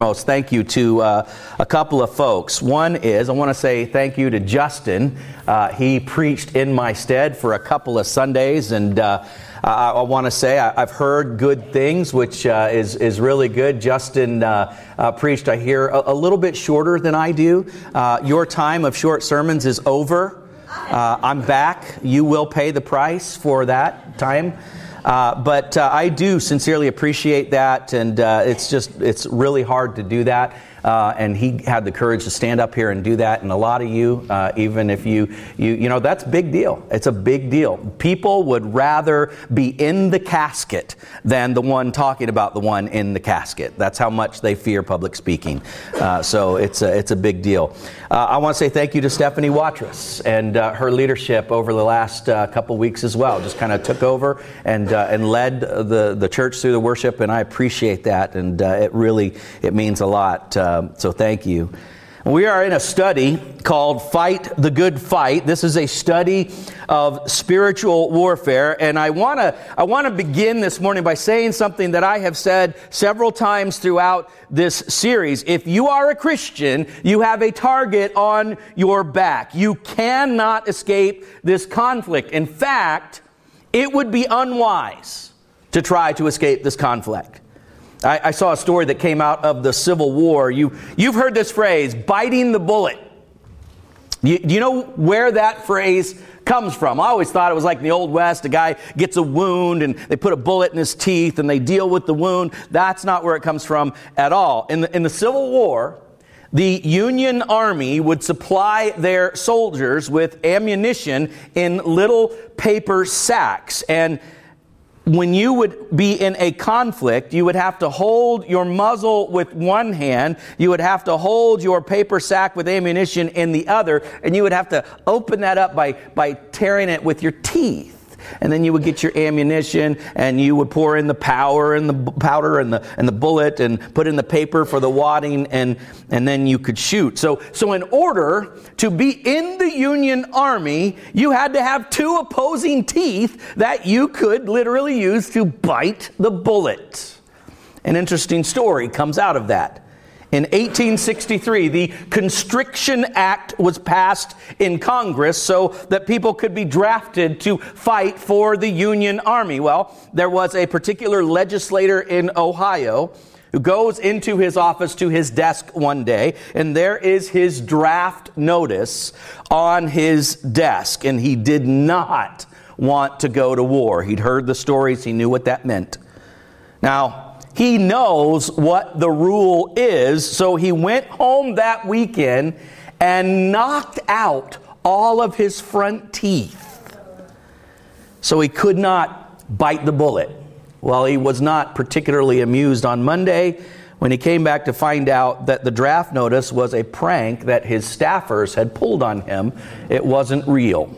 Thank you to a couple of folks. One is, I want to say thank you to Justin. He preached in my stead for a couple of Sundays, and I want to say I've heard good things, which is really good. Justin preached, I hear, a little bit shorter than I do. Your time of short sermons is over. I'm back. You will pay the price for that time. But I do sincerely appreciate that, and it's really hard to do that. And he had the courage to stand up here and do that. And a lot of you, even if you know, that's a big deal. It's a big deal. People would rather be in the casket than the one talking about the one in the casket. That's how much they fear public speaking. So it's a big deal. I want to say thank you to Stephanie Watrous and her leadership over the last couple weeks as well. Just kind of took over and led the church through the worship, and I appreciate that. And it means a lot. So thank you. We are in a study called Fight the Good Fight. This is a study of spiritual warfare, and I want to begin this morning by saying something that I have said several times throughout this series. If you are a Christian, you have a target on your back. You cannot escape this conflict. In fact, it would be unwise to try to escape this conflict. I saw a story that came out of the Civil War. You've heard this phrase, biting the bullet. Do you know where that phrase comes from? I always thought it was like in the Old West. A guy gets a wound and they put a bullet in his teeth and they deal with the wound. That's not where it comes from at all. In the Civil War, the Union Army would supply their soldiers with ammunition in little paper sacks. And when you would be in a conflict, you would have to hold your muzzle with one hand, you would have to hold your paper sack with ammunition in the other, and you would have to open that up by tearing it with your teeth. And then you would get your ammunition, and you would pour in the powder and the bullet, and put in the paper for the wadding, and then you could shoot. So in order to be in the Union Army, you had to have two opposing teeth that you could literally use to bite the bullet. An interesting story comes out of that. In 1863, the Conscription Act was passed in Congress so that people could be drafted to fight for the Union Army. Well, there was a particular legislator in Ohio who goes into his office, to his desk one day, and there is his draft notice on his desk, and he did not want to go to war. He'd heard the stories. He knew what that meant. Now, he knows what the rule is, so he went home that weekend and knocked out all of his front teeth. So he could not bite the bullet. Well, he was not particularly amused on Monday when he came back to find out that the draft notice was a prank that his staffers had pulled on him. It wasn't real.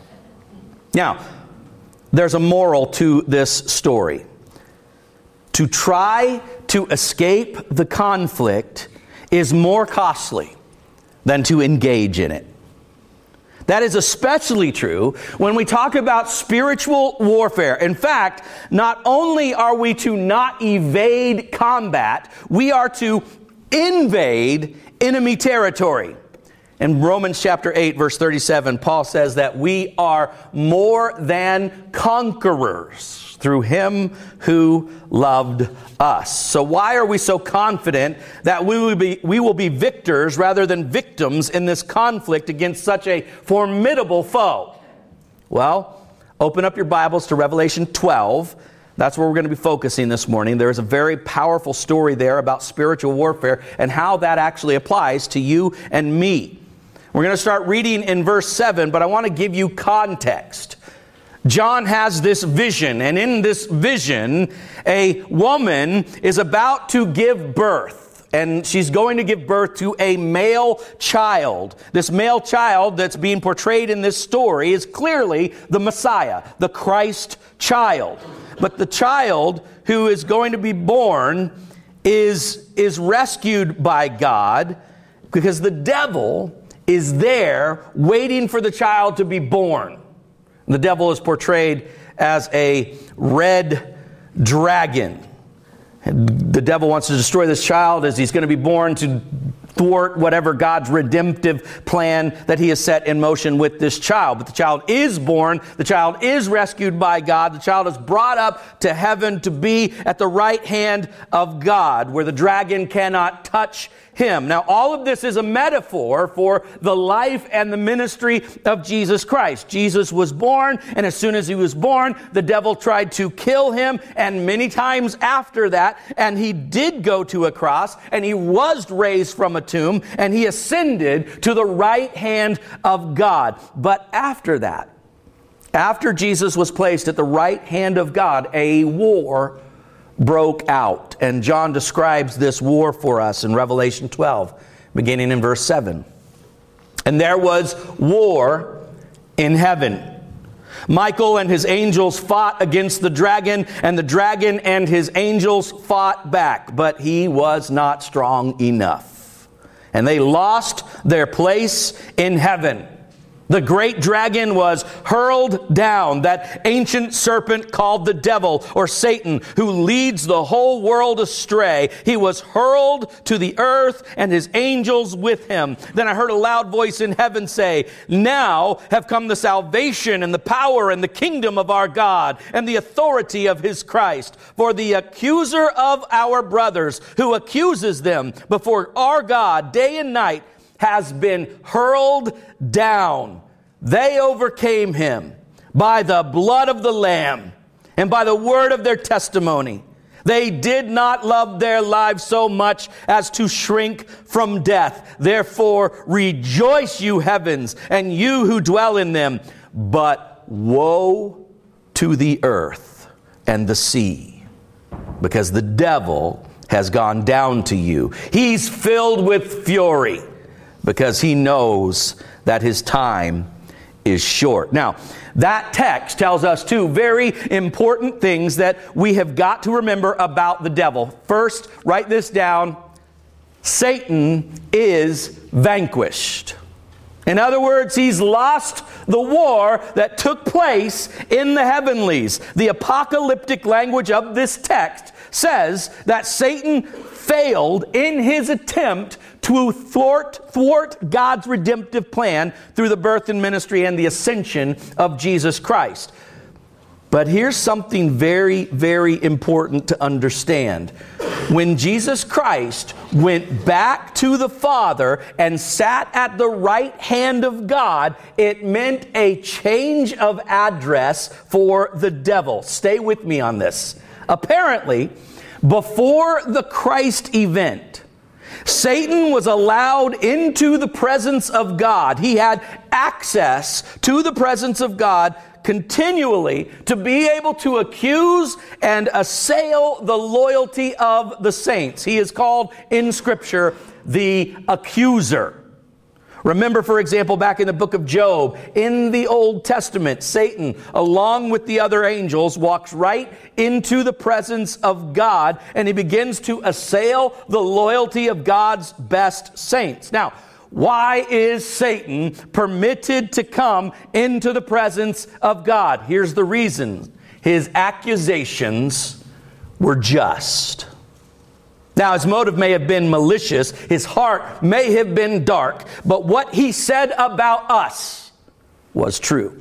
Now, there's a moral to this story. To try to escape the conflict is more costly than to engage in it. That is especially true when we talk about spiritual warfare. In fact, not only are we to not evade combat, we are to invade enemy territory. In Romans chapter 8, verse 37, Paul says that we are more than conquerors through him who loved us. So why are we so confident that we will be victors rather than victims in this conflict against such a formidable foe? Well, open up your Bibles to Revelation 12. That's where we're going to be focusing this morning. There is a very powerful story there about spiritual warfare and how that actually applies to you and me. We're going to start reading in verse 7, but I want to give you context. John has this vision, and in this vision, a woman is about to give birth, and she's going to give birth to a male child. This male child that's being portrayed in this story is clearly the Messiah, the Christ child. But the child who is going to be born is rescued by God because the devil is there waiting for the child to be born. The devil is portrayed as a red dragon. The devil wants to destroy this child as he's going to be born to thwart whatever God's redemptive plan that he has set in motion with this child. But the child is born. The child is rescued by God. The child is brought up to heaven to be at the right hand of God, where the dragon cannot touch him. Now, all of this is a metaphor for the life and the ministry of Jesus Christ. Jesus was born, and as soon as he was born, the devil tried to kill him, and many times after that, and he did go to a cross, and he was raised from a tomb, and he ascended to the right hand of God. But after that, after Jesus was placed at the right hand of God, a war broke out. And John describes this war for us in Revelation 12, beginning in verse 7. And there was war in heaven. Michael and his angels fought against the dragon, and the dragon and his angels fought back, but he was not strong enough. And they lost their place in heaven. The great dragon was hurled down, that ancient serpent called the devil or Satan, who leads the whole world astray. He was hurled to the earth and his angels with him. Then I heard a loud voice in heaven say, "Now have come the salvation and the power and the kingdom of our God and the authority of his Christ. For the accuser of our brothers, who accuses them before our God day and night, has been hurled down. They overcame him by the blood of the Lamb and by the word of their testimony. They did not love their lives so much as to shrink from death. Therefore rejoice, you heavens, and you who dwell in them. But woe to the earth and the sea, because the devil has gone down to you. He's filled with fury, because he knows that his time is short." Now, that text tells us two very important things that we have got to remember about the devil. First, write this down: Satan is vanquished. In other words, he's lost the war that took place in the heavenlies. The apocalyptic language of this text says that Satan failed in his attempt to thwart God's redemptive plan through the birth and ministry and the ascension of Jesus Christ. But here's something very, very important to understand. When Jesus Christ went back to the Father and sat at the right hand of God, it meant a change of address for the devil. Stay with me on this. Apparently, before the Christ event, Satan was allowed into the presence of God. He had access to the presence of God continually to be able to accuse and assail the loyalty of the saints. He is called in Scripture the accuser. Remember, for example, back in the book of Job, in the Old Testament, Satan, along with the other angels, walks right into the presence of God, and he begins to assail the loyalty of God's best saints. Now, why is Satan permitted to come into the presence of God? Here's the reason. His accusations were just. Now, his motive may have been malicious, his heart may have been dark, but what he said about us was true.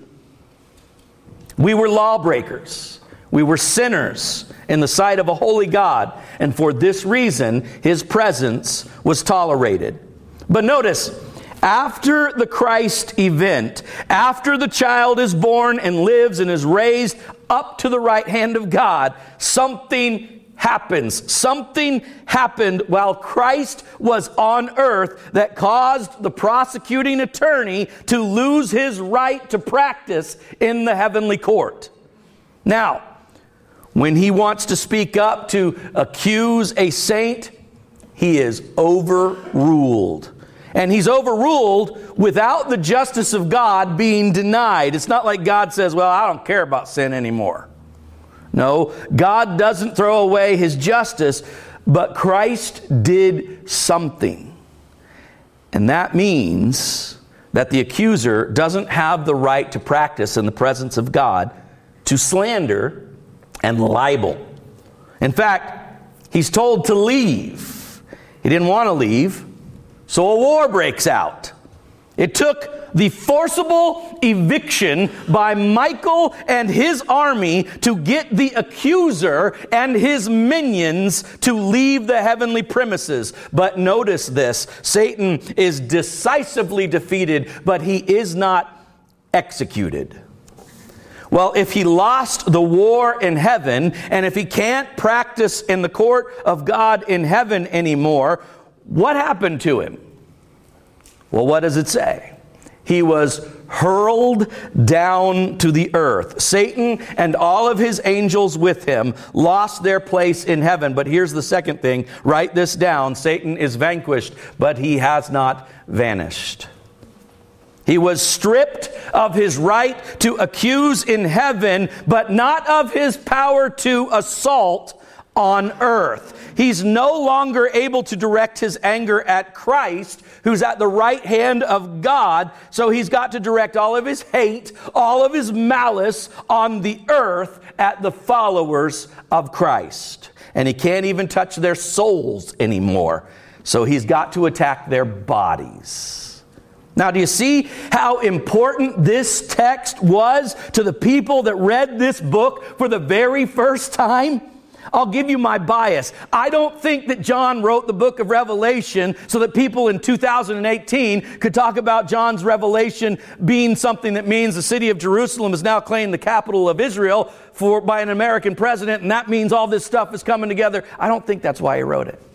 We were lawbreakers. We were sinners in the sight of a holy God, and for this reason, his presence was tolerated. But notice, after the Christ event, after the child is born and lives and is raised up to the right hand of God, something happens. Something happened while Christ was on earth that caused the prosecuting attorney to lose his right to practice in the heavenly court. Now, when he wants to speak up to accuse a saint, he is overruled. And he's overruled without the justice of God being denied. It's not like God says, well, I don't care about sin anymore. No, God doesn't throw away his justice, but Christ did something. And that means that the accuser doesn't have the right to practice in the presence of God to slander and libel. In fact, He's told to leave. He didn't want to leave, so a war breaks out. It took the forcible eviction by Michael and his army to get the accuser and his minions to leave the heavenly premises. But notice this, Satan is decisively defeated, but he is not executed. Well, if he lost the war in heaven, and if he can't practice in the court of God in heaven anymore, what happened to him? Well, what does it say? He was hurled down to the earth. Satan and all of his angels with him lost their place in heaven. But here's the second thing. Write this down. Satan is vanquished, but he has not vanished. He was stripped of his right to accuse in heaven, but not of his power to assault on earth. He's no longer able to direct his anger at Christ, who's at the right hand of God. So he's got to direct all of his hate, all of his malice on the earth at the followers of Christ. And he can't even touch their souls anymore. So he's got to attack their bodies. Now, do you see how important this text was to the people that read this book for the very first time? I'll give you my bias. I don't think that John wrote the book of Revelation so that people in 2018 could talk about John's revelation being something that means the city of Jerusalem is now claimed the capital of Israel by an American president, and that means all this stuff is coming together. I don't think that's why he wrote it.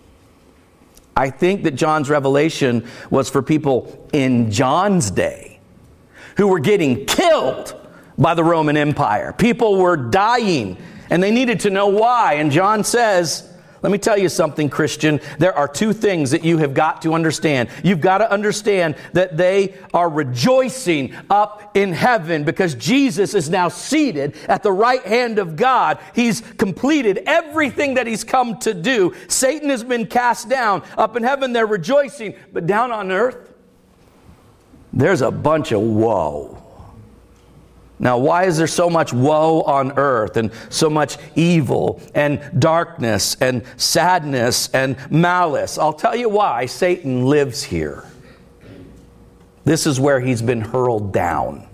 I think that John's revelation was for people in John's day who were getting killed by the Roman Empire. People were dying, and they needed to know why. And John says, let me tell you something, Christian. There are two things that you have got to understand. You've got to understand that they are rejoicing up in heaven because Jesus is now seated at the right hand of God. He's completed everything that he's come to do. Satan has been cast down. Up in heaven, they're rejoicing. But down on earth, there's a bunch of woe. Now, why is there so much woe on earth and so much evil and darkness and sadness and malice? I'll tell you why. Satan lives here. This is where he's been hurled down.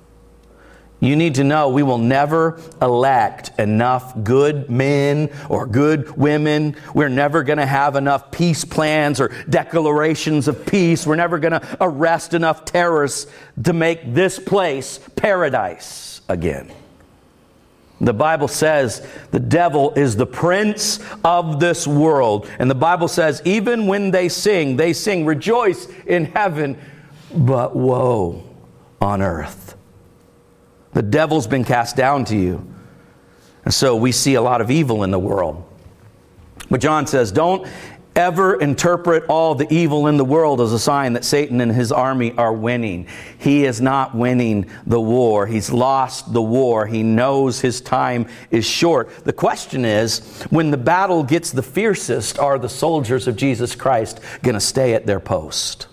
You need to know we will never elect enough good men or good women. We're never going to have enough peace plans or declarations of peace. We're never going to arrest enough terrorists to make this place paradise again. The Bible says the devil is the prince of this world. And the Bible says even when they sing, rejoice in heaven, but woe on earth. The devil's been cast down to you. And so we see a lot of evil in the world. But John says, don't ever interpret all the evil in the world as a sign that Satan and his army are winning. He is not winning the war. He's lost the war. He knows his time is short. The question is, when the battle gets the fiercest, are the soldiers of Jesus Christ going to stay at their post?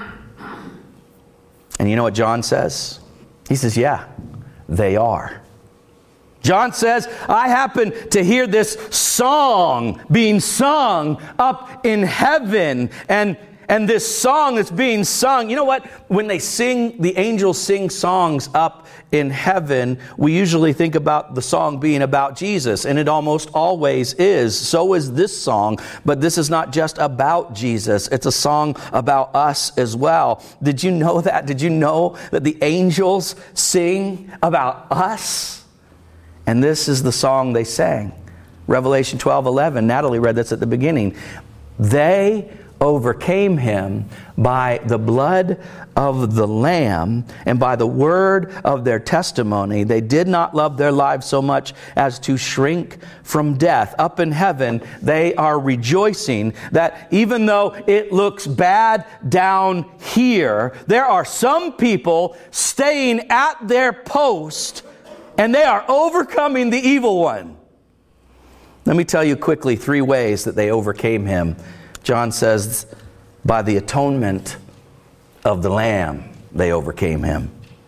And you know what John says? He says, yeah. They are. John says, I happen to hear this song being sung up in heaven. And this song that's being sung, you know what? When they sing, the angels sing songs up in heaven, we usually think about the song being about Jesus. And it almost always is. So is this song. But this is not just about Jesus. It's a song about us as well. Did you know that? Did you know that the angels sing about us? And this is the song they sang. Revelation 12:11. Natalie read this at the beginning. They overcame him by the blood of the Lamb and by the word of their testimony. They did not love their lives so much as to shrink from death. Up in heaven, they are rejoicing that even though it looks bad down here, there are some people staying at their post and they are overcoming the evil one. Let me tell you quickly 3 ways that they overcame him. John says, by the atonement of the Lamb, they overcame him.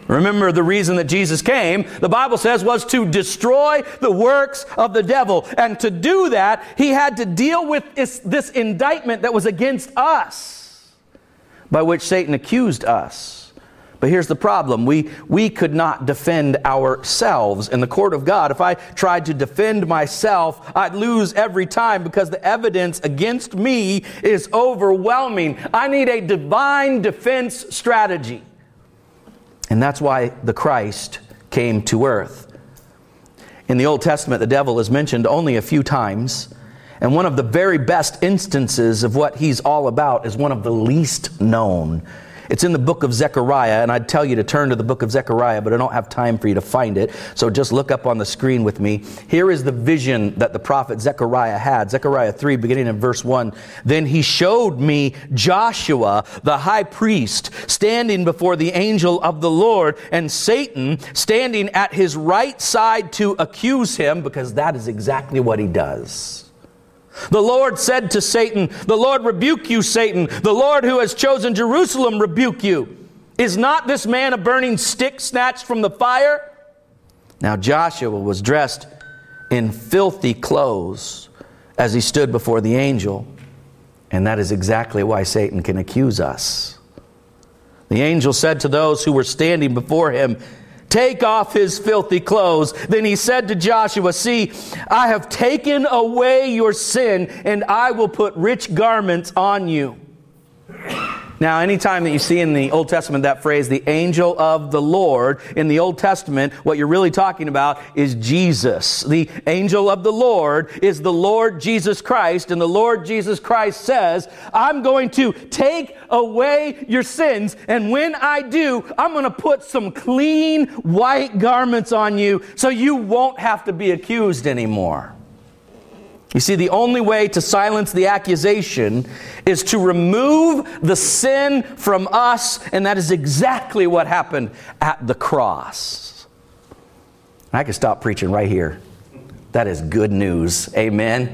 Remember, the reason that Jesus came, the Bible says, was to destroy the works of the devil. And to do that, he had to deal with this indictment that was against us, by which Satan accused us. But here's the problem. We could not defend ourselves in the court of God. If I tried to defend myself, I'd lose every time because the evidence against me is overwhelming. I need a divine defense strategy. And that's why the Christ came to earth. In the Old Testament, the devil is mentioned only a few times. And one of the very best instances of what he's all about is one of the least known. It's in the book of Zechariah, and I'd tell you to turn to the book of Zechariah, but I don't have time for you to find it. So just look up on the screen with me. Here is the vision that the prophet Zechariah had. Zechariah 3, beginning in verse 1. Then he showed me Joshua, the high priest, standing before the angel of the Lord, and Satan standing at his right side to accuse him, because that is exactly what he does. The Lord said to Satan, "The Lord rebuke you, Satan. The Lord who has chosen Jerusalem rebuke you. Is not this man a burning stick snatched from the fire?" Now Joshua was dressed in filthy clothes as he stood before the angel. And that is exactly why Satan can accuse us. The angel said to those who were standing before him, "Take off his filthy clothes." Then he said to Joshua, "See, I have taken away your sin, and I will put rich garments on you." Now, anytime that you see in the Old Testament that phrase, the angel of the Lord, in the Old Testament, what you're really talking about is Jesus. The angel of the Lord is the Lord Jesus Christ, and the Lord Jesus Christ says, "I'm going to take away your sins, and when I do, I'm going to put some clean white garments on you so you won't have to be accused anymore." You see, the only way to silence the accusation is to remove the sin from us, and that is exactly what happened at the cross. I could stop preaching right here. That is good news. Amen.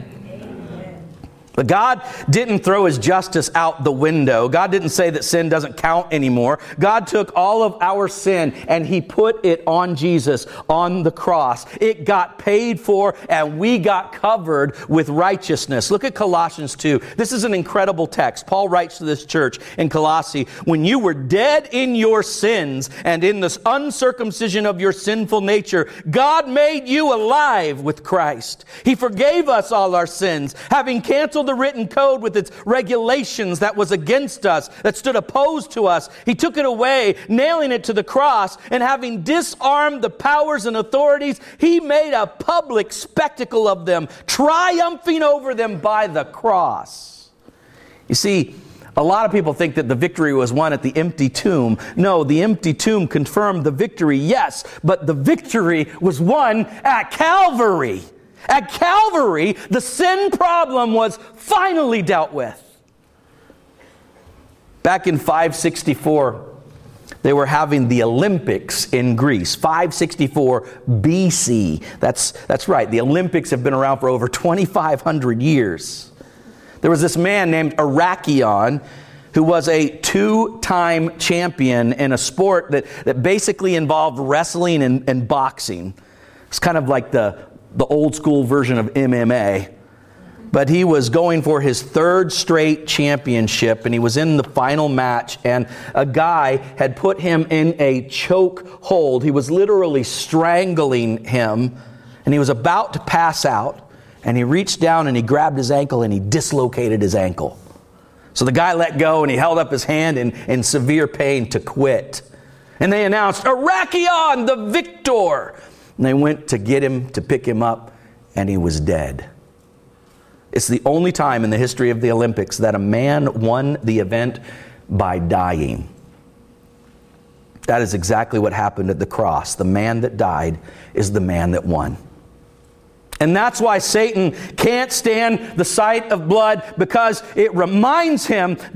But God didn't throw his justice out the window. God didn't say that sin doesn't count anymore. God took all of our sin and he put it on Jesus on the cross. It got paid for and we got covered with righteousness. Look at Colossians 2. This is an incredible text. Paul writes to this church in Colossae, "When you were dead in your sins and in the uncircumcision of your sinful nature, God made you alive with Christ. He forgave us all our sins, having canceled the written code with its regulations that was against us, that stood opposed to us. He took it away, nailing it to the cross, and having disarmed the powers and authorities, he made a public spectacle of them, triumphing over them by the cross." You see, a lot of people think that the victory was won at the empty tomb. No, the empty tomb confirmed the victory, yes, but the victory was won at Calvary. At Calvary, the sin problem was finally dealt with. Back in 564, they were having the Olympics in Greece. 564 BC. That's right. The Olympics have been around for over 2,500 years. There was this man named Heraclion who was a two-time champion in a sport that basically involved wrestling and boxing. It's kind of like the old school version of MMA. But he was going for his third straight championship, and he was in the final match, and a guy had put him in a choke hold. He was literally strangling him, and he was about to pass out, and he reached down and he grabbed his ankle and he dislocated his ankle. So the guy let go and he held up his hand in severe pain to quit. And they announced, "Heraclion, the victor!" And they went to get him, to pick him up, and he was dead. It's the only time in the history of the Olympics that a man won the event by dying. That is exactly what happened at the cross. The man that died is the man that won. And that's why Satan can't stand the sight of blood, because it reminds him that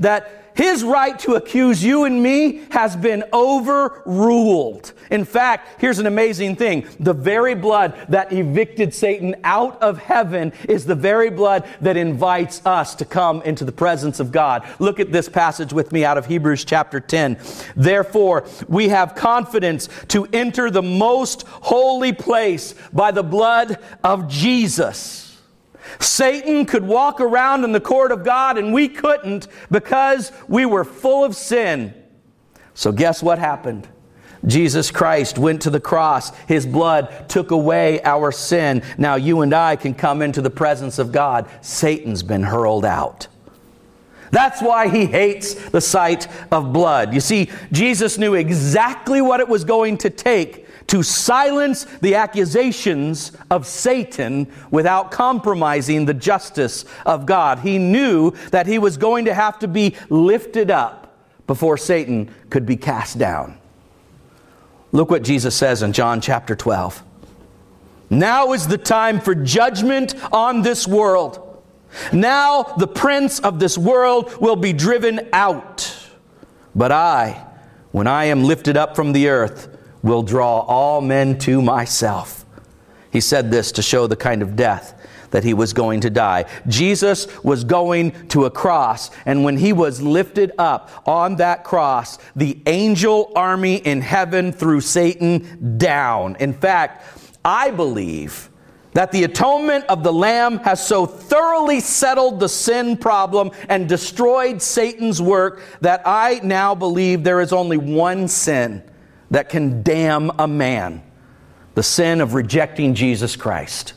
his right to accuse you and me has been overruled. In fact, here's an amazing thing. The very blood that evicted Satan out of heaven is the very blood that invites us to come into the presence of God. Look at this passage with me out of Hebrews chapter 10. Therefore, we have confidence to enter the most holy place by the blood of Jesus. Satan could walk around in the court of God and we couldn't because we were full of sin. So guess what happened? Jesus Christ went to the cross. His blood took away our sin. Now you and I can come into the presence of God. Satan's been hurled out. That's why he hates the sight of blood. You see, Jesus knew exactly what it was going to take to silence the accusations of Satan without compromising the justice of God. He knew that he was going to have to be lifted up before Satan could be cast down. Look what Jesus says in John chapter 12. Now is the time for judgment on this world. Now the prince of this world will be driven out. But I, when I am lifted up from the earth, will draw all men to myself. He said this to show the kind of death that he was going to die. Jesus was going to a cross, and when he was lifted up on that cross, the angel army in heaven threw Satan down. In fact, I believe that the atonement of the Lamb has so thoroughly settled the sin problem and destroyed Satan's work that I now believe there is only one sin that can damn a man: the sin of rejecting Jesus Christ.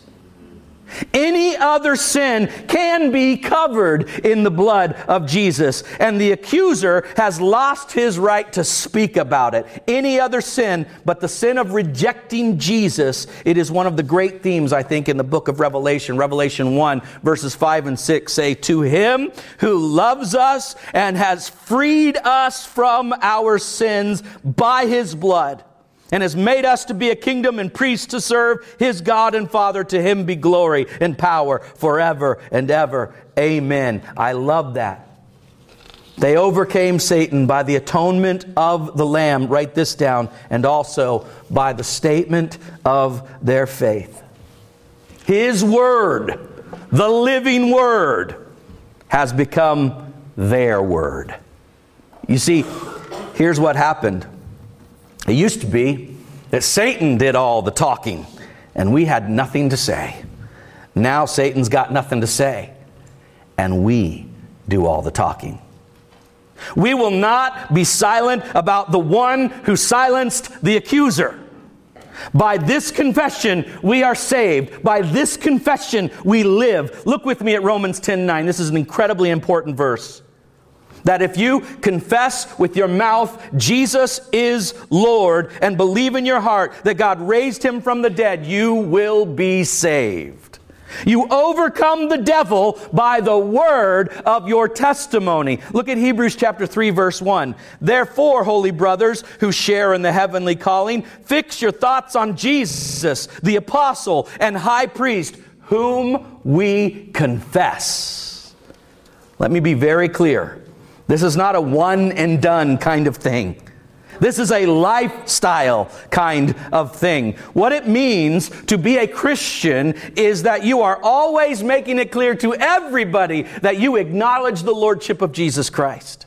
Any other sin can be covered in the blood of Jesus, and the accuser has lost his right to speak about it. Any other sin but the sin of rejecting Jesus, it is one of the great themes, I think, in the book of Revelation. Revelation 1, verses 5 and 6 say, "To him who loves us and has freed us from our sins by his blood, and has made us to be a kingdom and priests to serve his God and Father. To him be glory and power forever and ever. Amen." I love that. They overcame Satan by the atonement of the Lamb. Write this down. And also by the statement of their faith. His word, the living word, has become their word. You see, here's what happened. It used to be that Satan did all the talking and we had nothing to say. Now Satan's got nothing to say and we do all the talking. We will not be silent about the one who silenced the accuser. By this confession, we are saved. By this confession, we live. Look with me at Romans 10:9. This is an incredibly important verse. That if you confess with your mouth Jesus is Lord and believe in your heart that God raised him from the dead, you will be saved. You overcome the devil by the word of your testimony. Look at Hebrews chapter 3, verse 1. Therefore, holy brothers who share in the heavenly calling, fix your thoughts on Jesus, the apostle and high priest, whom we confess. Let me be very clear. This is not a one and done kind of thing. This is a lifestyle kind of thing. What it means to be a Christian is that you are always making it clear to everybody that you acknowledge the lordship of Jesus Christ.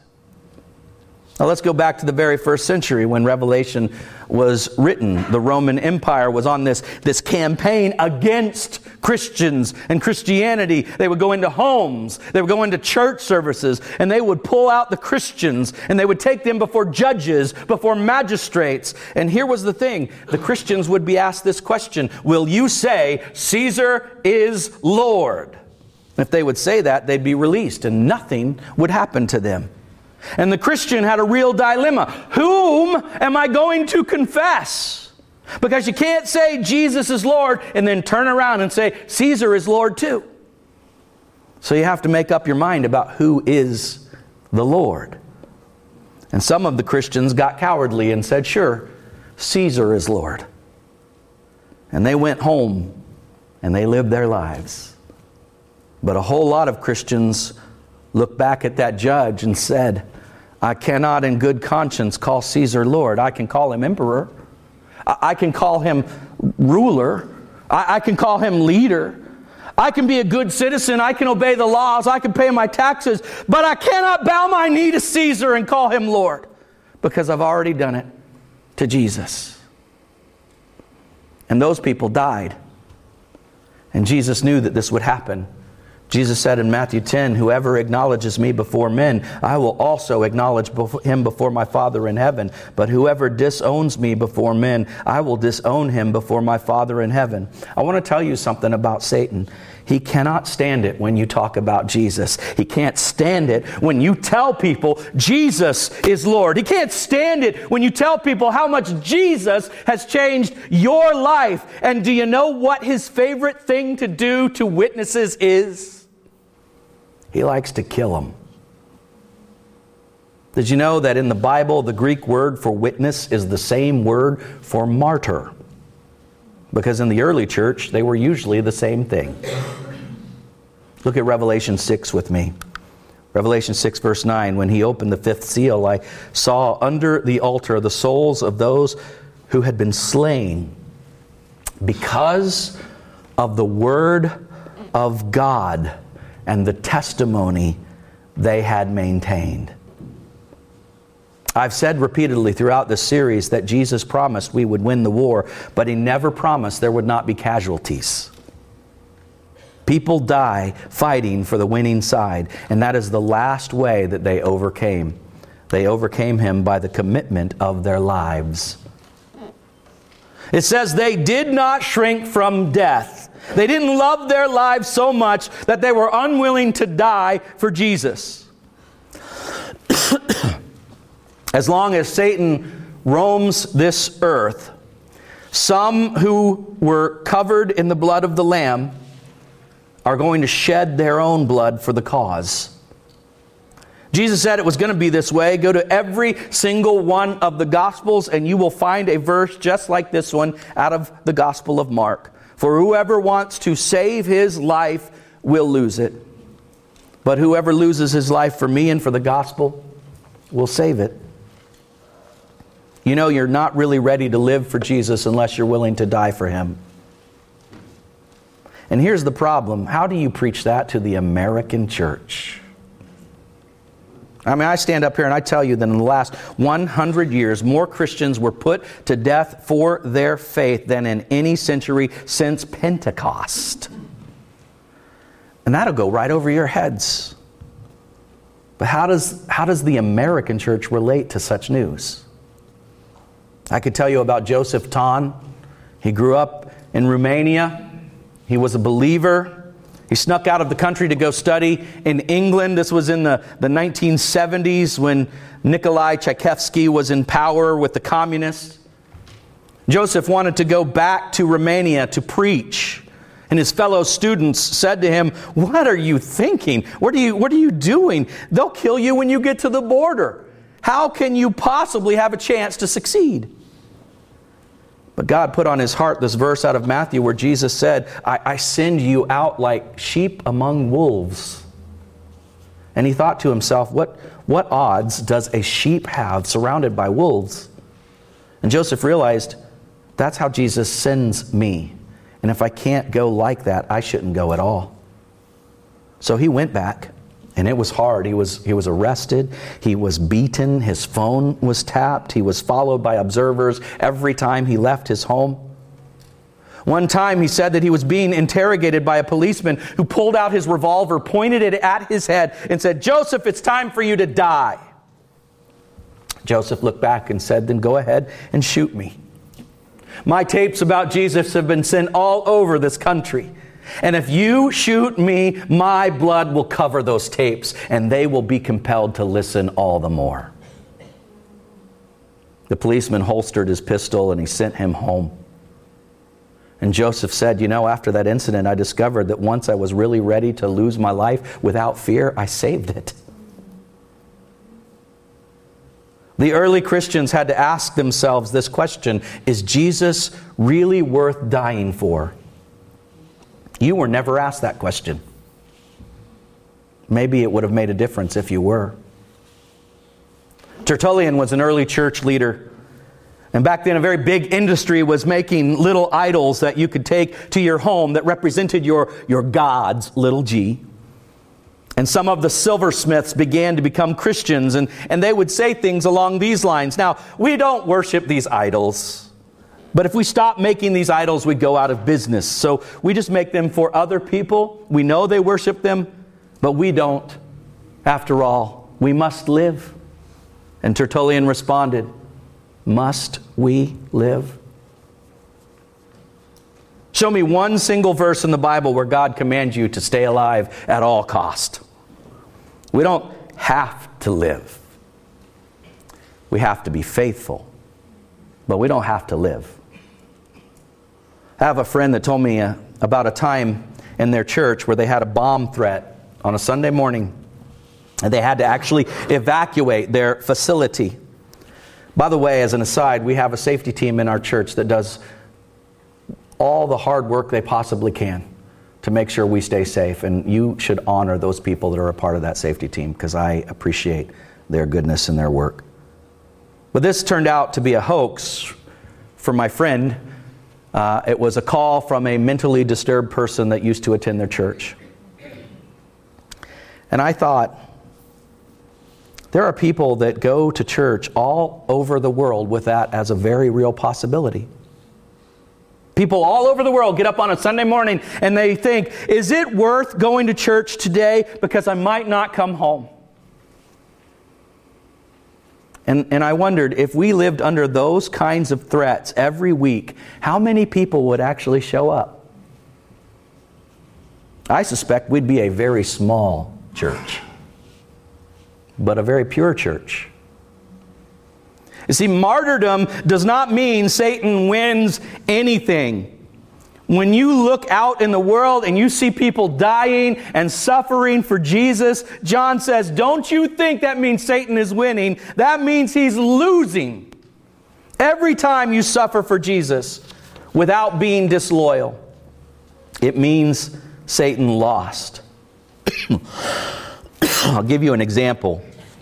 Now let's go back to the very first century when Revelation was written. The Roman Empire was on this campaign against Christians and Christianity. They would go into homes, they would go into church services, and they would pull out the Christians and they would take them before judges, before magistrates. And here was the thing. The Christians would be asked this question: will you say Caesar is Lord? If they would say that, they'd be released and nothing would happen to them. And the Christian had a real dilemma. Whom am I going to confess? Because you can't say Jesus is Lord and then turn around and say Caesar is Lord too. So you have to make up your mind about who is the Lord. And some of the Christians got cowardly and said, sure, Caesar is Lord. And they went home and they lived their lives. But a whole lot of Christians looked back at that judge and said, I cannot in good conscience call Caesar Lord. I can call him emperor. I can call him ruler. I can call him leader. I can be a good citizen. I can obey the laws. I can pay my taxes. But I cannot bow my knee to Caesar and call him Lord, because I've already done it to Jesus. And those people died. And Jesus knew that this would happen. Jesus said in Matthew 10, whoever acknowledges me before men, I will also acknowledge him before my Father in heaven. But whoever disowns me before men, I will disown him before my Father in heaven. I want to tell you something about Satan. He cannot stand it when you talk about Jesus. He can't stand it when you tell people Jesus is Lord. He can't stand it when you tell people how much Jesus has changed your life. And do you know what his favorite thing to do to witnesses is? He likes to kill them. Did you know that in the Bible, the Greek word for witness is the same word for martyr? Because in the early church, they were usually the same thing. Look at Revelation 6 with me. Revelation 6 verse 9, when he opened the fifth seal, I saw under the altar the souls of those who had been slain because of the word of God and the testimony they had maintained. I've said repeatedly throughout this series that Jesus promised we would win the war, but he never promised there would not be casualties. People die fighting for the winning side, and that is the last way that they overcame. They overcame him by the commitment of their lives. It says they did not shrink from death. They didn't love their lives so much that they were unwilling to die for Jesus. As long as Satan roams this earth, some who were covered in the blood of the Lamb are going to shed their own blood for the cause. Jesus said it was going to be this way. Go to every single one of the Gospels and you will find a verse just like this one out of the Gospel of Mark. For whoever wants to save his life will lose it. But whoever loses his life for me and for the gospel will save it. You know, you're not really ready to live for Jesus unless you're willing to die for him. And here's the problem. How do you preach that to the American church? I mean, I stand up here and I tell you that in the last 100 years, more Christians were put to death for their faith than in any century since Pentecost. And that'll go right over your heads. But how does the American church relate to such news? I could tell you about Joseph Ton. He grew up in Romania. He was a believer. He snuck out of the country to go study in England. This was in the 1970s when Nikolai Tchaikovsky was in power with the communists. Joseph wanted to go back to Romania to preach. And his fellow students said to him, "What are you thinking? What are you doing? They'll kill you when you get to the border. How can you possibly have a chance to succeed?" But God put on his heart this verse out of Matthew where Jesus said, I send you out like sheep among wolves. And he thought to himself, what odds does a sheep have surrounded by wolves? And Joseph realized, that's how Jesus sends me. And if I can't go like that, I shouldn't go at all. So he went back. And it was hard. He was arrested. He was beaten. His phone was tapped. He was followed by observers every time he left his home. One time he said that he was being interrogated by a policeman who pulled out his revolver, pointed it at his head, and said, "Joseph, it's time for you to die." Joseph looked back and said, "Then go ahead and shoot me. My tapes about Jesus have been sent all over this country. And if you shoot me, my blood will cover those tapes, and they will be compelled to listen all the more." The policeman holstered his pistol and he sent him home. And Joseph said, after that incident, I discovered that once I was really ready to lose my life without fear, I saved it. The early Christians had to ask themselves this question: is Jesus really worth dying for? You were never asked that question. Maybe it would have made a difference if you were. Tertullian was an early church leader. And back then, a very big industry was making little idols that you could take to your home that represented your gods, little g. And some of the silversmiths began to become Christians, and they would say things along these lines. Now, we don't worship these idols, but if we stop making these idols, we go out of business. So we just make them for other people. We know they worship them, but we don't. After all, we must live. And Tertullian responded, must we live? Show me one single verse in the Bible where God commands you to stay alive at all cost. We don't have to live. We have to be faithful, but we don't have to live. I have a friend that told me about a time in their church where they had a bomb threat on a Sunday morning, and they had to actually evacuate their facility. By the way, as an aside, we have a safety team in our church that does all the hard work they possibly can to make sure we stay safe. And you should honor those people that are a part of that safety team, because I appreciate their goodness and their work. But this turned out to be a hoax for my friend. It was a call from a mentally disturbed person that used to attend their church. And I thought, there are people that go to church all over the world with that as a very real possibility. People all over the world get up on a Sunday morning and they think, is it worth going to church today because I might not come home? And I wondered, if we lived under those kinds of threats every week, how many people would actually show up? I suspect we'd be a very small church, but a very pure church. You see, martyrdom does not mean Satan wins anything. When you look out in the world and you see people dying and suffering for Jesus, John says, don't you think that means Satan is winning? That means he's losing. Every time you suffer for Jesus without being disloyal, it means Satan lost. I'll give you an example.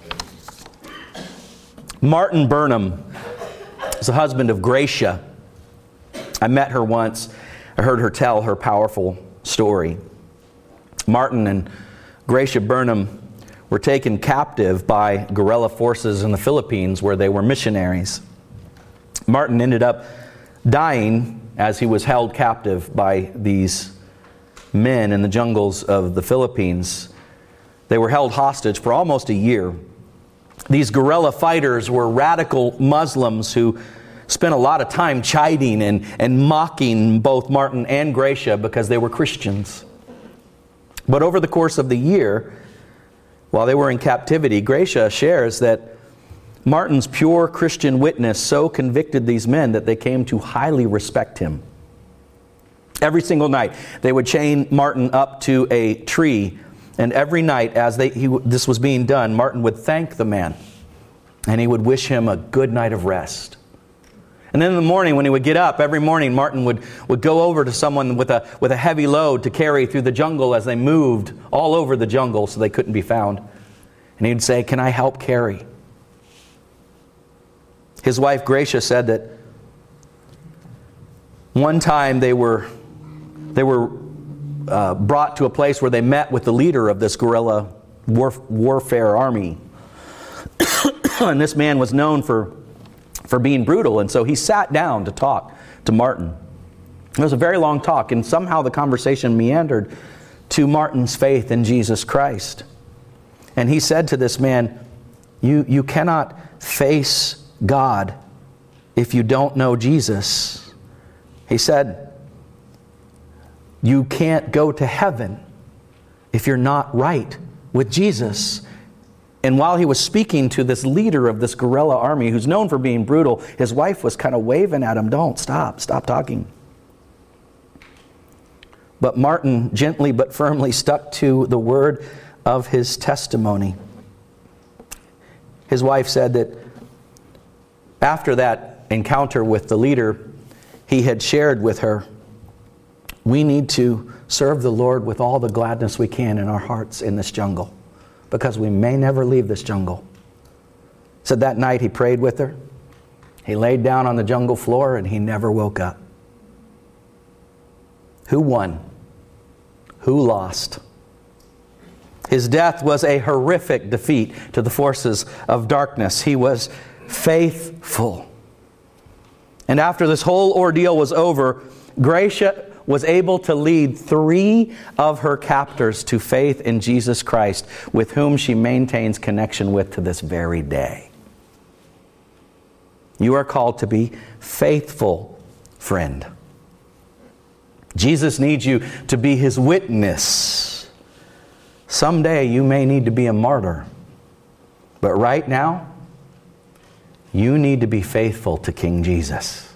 Martin Burnham is the husband of Gracia. I met her once. I heard her tell her powerful story. Martin and Gracia Burnham were taken captive by guerrilla forces in the Philippines where they were missionaries. Martin ended up dying as he was held captive by these men in the jungles of the Philippines. They were held hostage for almost a year. These guerrilla fighters were radical Muslims who spent a lot of time chiding and mocking both Martin and Gracia because they were Christians. But over the course of the year, while they were in captivity, Gracia shares that Martin's pure Christian witness so convicted these men that they came to highly respect him. Every single night, they would chain Martin up to a tree, and every night as this was being done, Martin would thank the man, and he would wish him a good night of rest. And then in the morning, when he would get up, every morning Martin would go over to someone with a heavy load to carry through the jungle as they moved all over the jungle so they couldn't be found. And he'd say, "Can I help carry?" His wife Gracia said that one time they were brought to a place where they met with the leader of this guerrilla warfare army. And this man was known for being brutal, and so he sat down to talk to Martin. It was a very long talk, and somehow the conversation meandered to Martin's faith in Jesus Christ. And he said to this man, you cannot face God if you don't know Jesus. He said, you can't go to heaven if you're not right with Jesus. And while he was speaking to this leader of this guerrilla army who's known for being brutal, his wife was kind of waving at him, "Don't, stop talking." But Martin gently but firmly stuck to the word of his testimony. His wife said that after that encounter with the leader, he had shared with her, "We need to serve the Lord with all the gladness we can in our hearts in this jungle, because we may never leave this jungle." Said that night he prayed with her. He laid down on the jungle floor and he never woke up. Who won? Who lost? His death was a horrific defeat to the forces of darkness. He was faithful. And after this whole ordeal was over, Gracia was able to lead 3 of her captors to faith in Jesus Christ, with whom she maintains connection with to this very day. You are called to be faithful, friend. Jesus needs you to be His witness. Someday you may need to be a martyr. But right now, you need to be faithful to King Jesus.